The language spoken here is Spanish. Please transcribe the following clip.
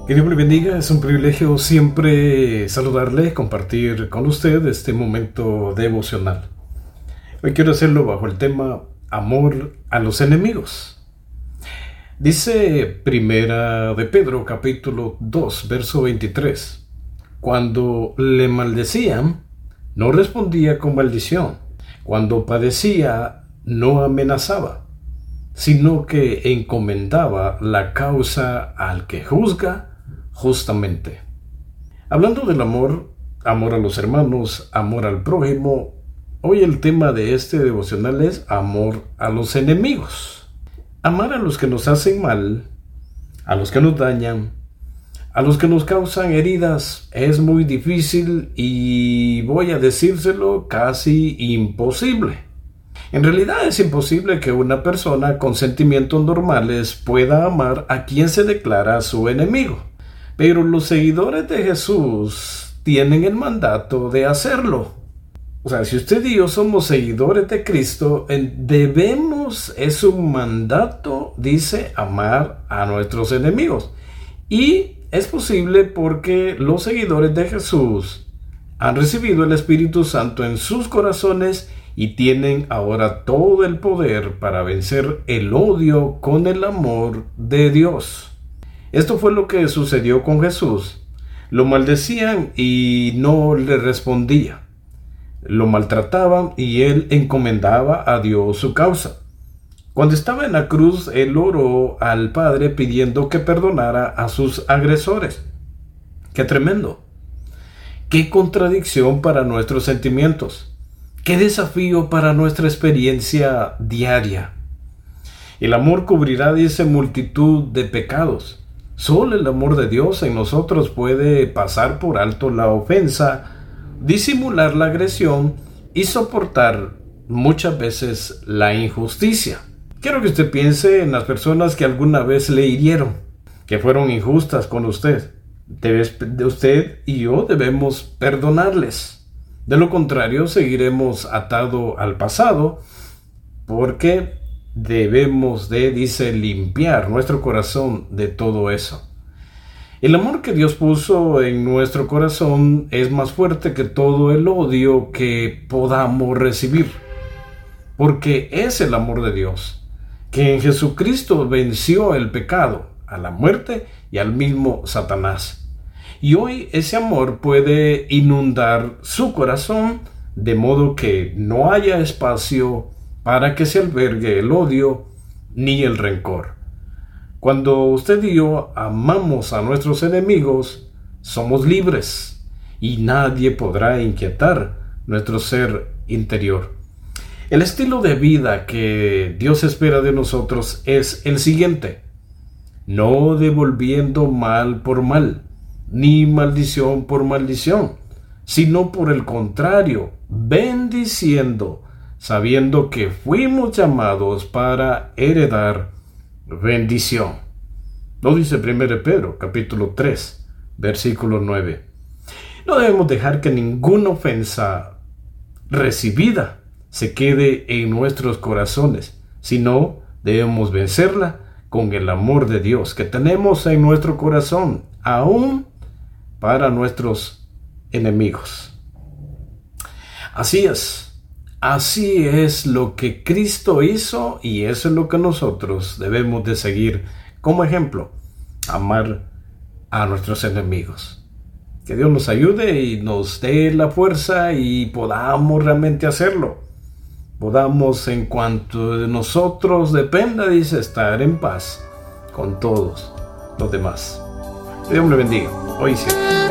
Que Dios le bendiga, es un privilegio siempre saludarle, compartir con usted este momento devocional. Hoy quiero hacerlo bajo el tema amor a los enemigos. Dice Primera de Pedro, capítulo 2, verso 23. Cuando le maldecían, no respondía con maldición. Cuando padecía, no amenazaba, sino que encomendaba la causa al que juzga justamente. Hablando del amor a los hermanos, amor al prójimo, hoy el tema de este devocional es amor a los enemigos. Amar a los que nos hacen mal, a los que nos dañan, a los que nos causan heridas es muy difícil y voy a decírselo casi imposible. En realidad es imposible que una persona con sentimientos normales pueda amar a quien se declara su enemigo. Pero los seguidores de Jesús tienen el mandato de hacerlo. O sea, si usted y yo somos seguidores de Cristo, es un mandato, dice, amar a nuestros enemigos. Y es posible porque los seguidores de Jesús han recibido el Espíritu Santo en sus corazones y tienen ahora todo el poder para vencer el odio con el amor de Dios. Esto fue lo que sucedió con Jesús. Lo maldecían y no le respondía. Lo maltrataban y él encomendaba a Dios su causa. Cuando estaba en la cruz, él oró al Padre pidiendo que perdonara a sus agresores. ¡Qué tremendo! ¡Qué contradicción para nuestros sentimientos! ¡Qué desafío para nuestra experiencia diaria! El amor cubrirá, dice, multitud de pecados. Solo el amor de Dios en nosotros puede pasar por alto la ofensa, disimular la agresión y soportar muchas veces la injusticia. Quiero que usted piense en las personas que alguna vez le hirieron, que fueron injustas con usted. Usted y yo debemos perdonarles. De lo contrario, seguiremos atados al pasado porque debemos dice, limpiar nuestro corazón de todo eso. El amor que Dios puso en nuestro corazón es más fuerte que todo el odio que podamos recibir, porque es el amor de Dios, que en Jesucristo venció el pecado, a la muerte y al mismo Satanás. Y hoy ese amor puede inundar su corazón de modo que no haya espacio para que se albergue el odio ni el rencor. Cuando usted y yo amamos a nuestros enemigos, somos libres y nadie podrá inquietar nuestro ser interior. El estilo de vida que Dios espera de nosotros es el siguiente: no devolviendo mal por mal, ni maldición por maldición, sino por el contrario, bendiciendo, sabiendo que fuimos llamados para heredar bendición. Lo dice 1 Pedro, capítulo 3, versículo 9. No debemos dejar que ninguna ofensa recibida se quede en nuestros corazones, sino debemos vencerla con el amor de Dios que tenemos en nuestro corazón, aún para nuestros enemigos. Así es lo que Cristo hizo y eso es lo que nosotros debemos de seguir como ejemplo, amar a nuestros enemigos. Que Dios nos ayude y nos dé la fuerza y podamos realmente hacerlo. Podamos, en cuanto de nosotros dependa, dice, estar en paz con todos los demás. Que Dios le bendiga, hoy y siempre.